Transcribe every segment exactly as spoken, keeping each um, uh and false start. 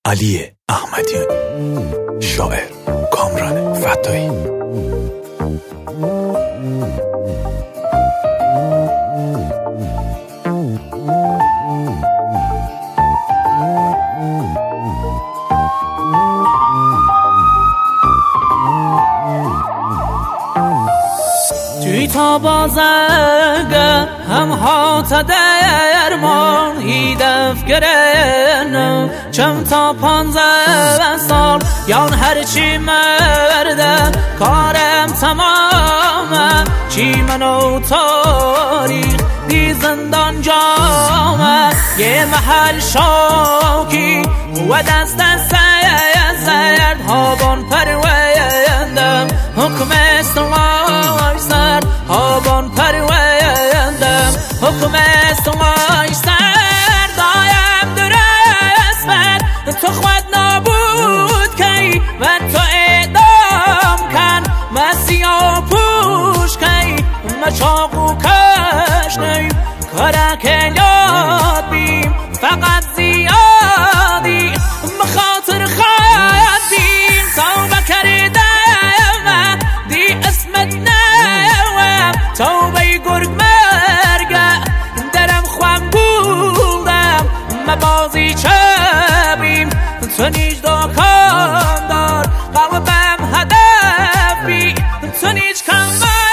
علی احمدیانی، شاعر کامران فتایی. توی تا بازگه هم هات درمان هیدف گرنم چم تا پانزده سال یان هرچی مرده کارم تمامه چی منو تاریخ دی زندان جامه یه محل شاکی و دست دست زرد هابان پرویندم حکم استوای سر هابان پرویندم حکم استوای سر دایم درست من تو خود نابود کی و تو اعدام کن مسیح پوش کی مچاقو کش نی کارک یاد بیم فقط زیادی مخاطر خواهدیم توبه کردم دی اسمت نوم توبه گرگ مرگه درم خوام بودم مبازی چه بیم تو نیج دا کام دار قلبم هدف بی تو نیج کام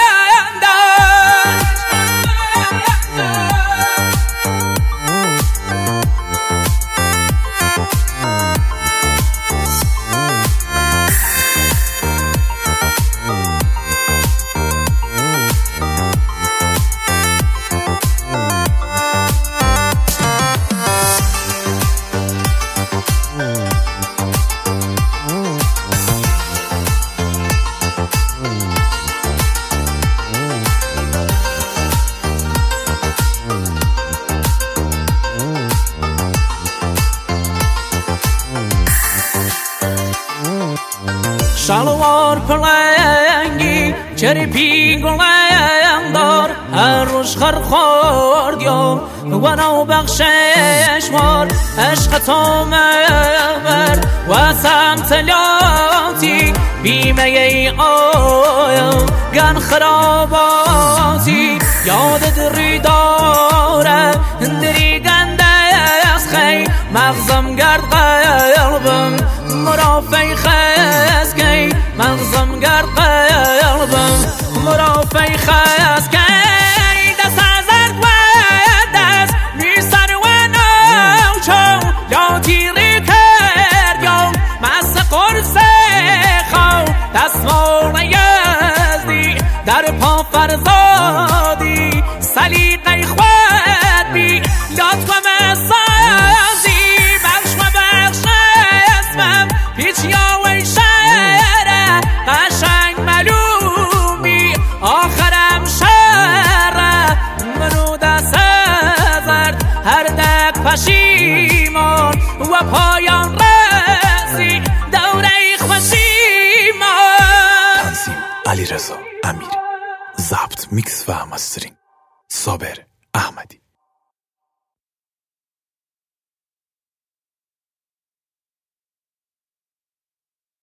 شلوار پلنگی چرپی گلنگ دار هر روش خر خورد یا و نو بخشش مار عشق تو مبر و سمت لاتی بیمه ای آیا گن خراباتی یاد دری داره دری گنده از خی مغزم گرد قلبم مرافعی خست کی مغزم گرد قلبم مرافعی خست کی دست از ارد و دست میسر و نوچو یا تیری کرد یا مست قرص خو دستمال یزدی در پا فرزادی سلیقه خود بی لطف مسازی بخش و بخش اسمم پیچ یا وی شهره قشنگ ملومی آخرم شهره منو دست زرد هر دک پشیمان و پایان رسی دوره خوشیمان. تنظیم علیرضا امیری، ضبط میکس و مسترینگ صابر احمدی.